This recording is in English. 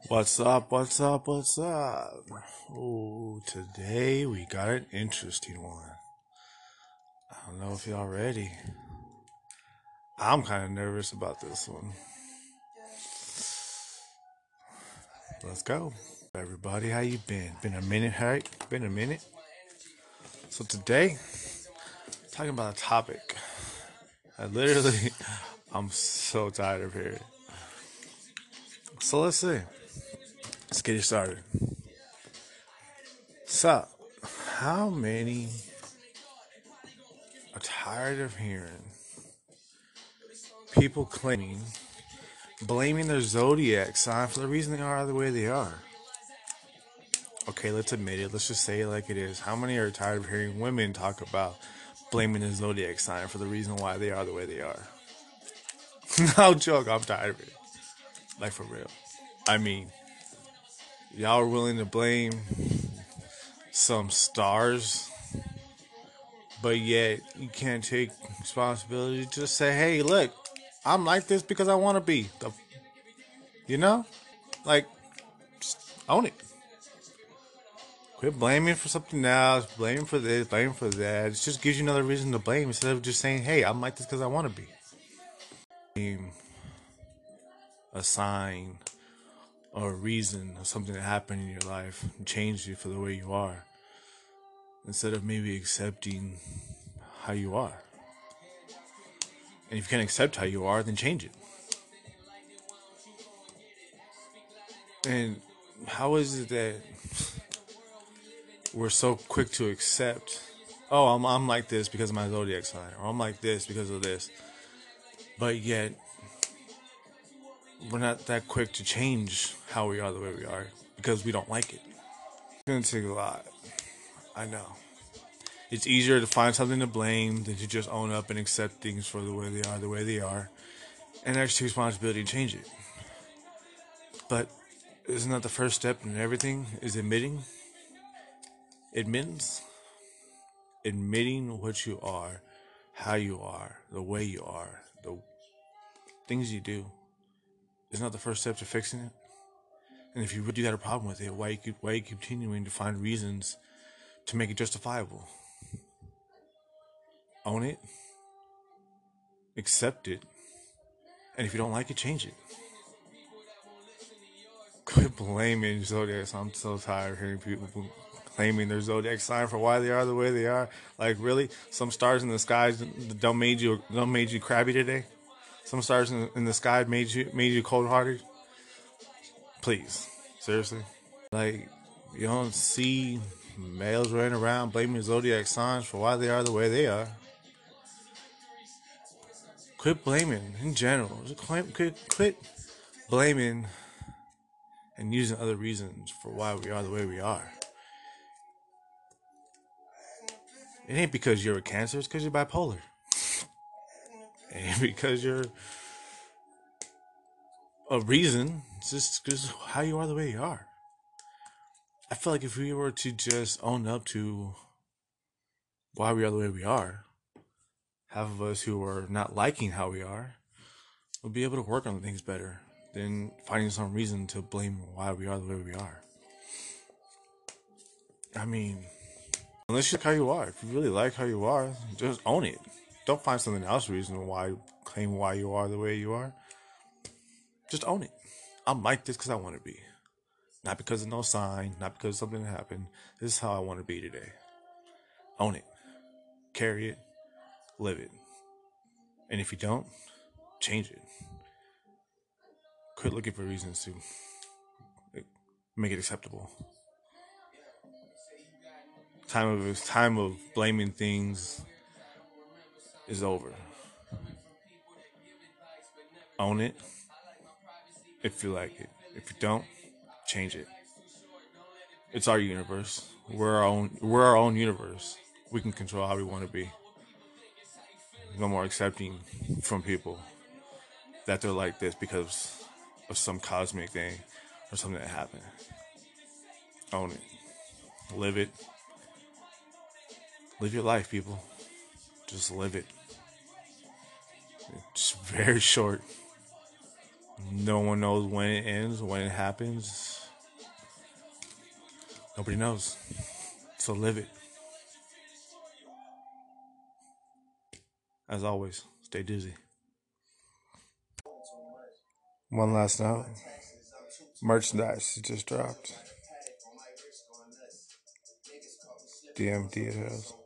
What's up? What's up? What's up? Oh, today we got an interesting one. I don't know if y'all ready. I'm kind of nervous about this one. Let's go. Everybody, how you been? Been a minute, right? Been a minute. So today, talking about a topic. I literally, I'm so tired of hearing. So let's see. Let's get it started. So, how many are tired of hearing people blaming their zodiac sign for the reason they are the way they are? Okay, let's admit it. Let's just say it like it is. How many are tired of hearing women talk about blaming the zodiac sign for the reason why they are the way they are? No joke, I'm tired of it. Like, for real. I mean, y'all are willing to blame some stars, but yet you can't take responsibility. Just say, hey, look, I'm like this because I want to be. You know? Like, just own it. Quit blaming for something else, blaming for this, blaming for that. It just gives you another reason to blame instead of just saying, hey, I'm like this because I want to be. A sign or a reason or something that happened in your life and changed you for the way you are instead of maybe accepting how you are. And if you can't accept how you are, then change it. And how is it that we're so quick to accept, oh, I'm like this because of my zodiac sign, or I'm like this because of this, but yet we're not that quick to change how we are the way we are because we don't like it. It's gonna take a lot. I know. It's easier to find something to blame than to just own up and accept things for the way they are, and actually take responsibility and change it. But isn't that the first step in everything? Is admittance, admitting what you are, how you are, the way you are, the things you do. Isn't that the first step to fixing it? And if you really got a problem with it, why are you continuing to find reasons to make it justifiable? Own it, accept it, and if you don't like it, change it. Quit blaming zodiac. I'm so tired of hearing people claiming their zodiac sign for why they are the way they are. Like, really, some stars in the sky don't made you crabby today. Some stars in the sky made you cold hearted. Please, seriously. Like, you don't see males running around blaming zodiac signs for why they are the way they are. Quit blaming in general. Just quit blaming and using other reasons for why we are the way we are. It ain't because you're a Cancer, it's because you're bipolar. It ain't because you're a reason, it's just how you are the way you are. I feel like if we were to just own up to why we are the way we are, half of us who are not liking how we are will be able to work on things better than finding some reason to blame why we are the way we are. I mean, unless you like how you are, if you really like how you are, just own it. Don't find something else reason why claim why you are the way you are. Just own it. I'm like this because I want to be. Not because of no sign, not because something happened. This is how I want to be today. Own it. Carry it. Live it. And if you don't, change it. Quit looking for reasons to make it acceptable. Time of blaming things is over. Own it if you like it. If you don't, change it. It's our universe. We're our own universe. We can control how we want to be. No more accepting from people that they're like this because of some cosmic thing or something that happened. Own it. Live it. Live your life, people. Just live it. It's very short. No one knows when it ends, when it happens. Nobody knows. So live it. As always, stay dizzy. One last note. Merchandise just dropped. DMD it has.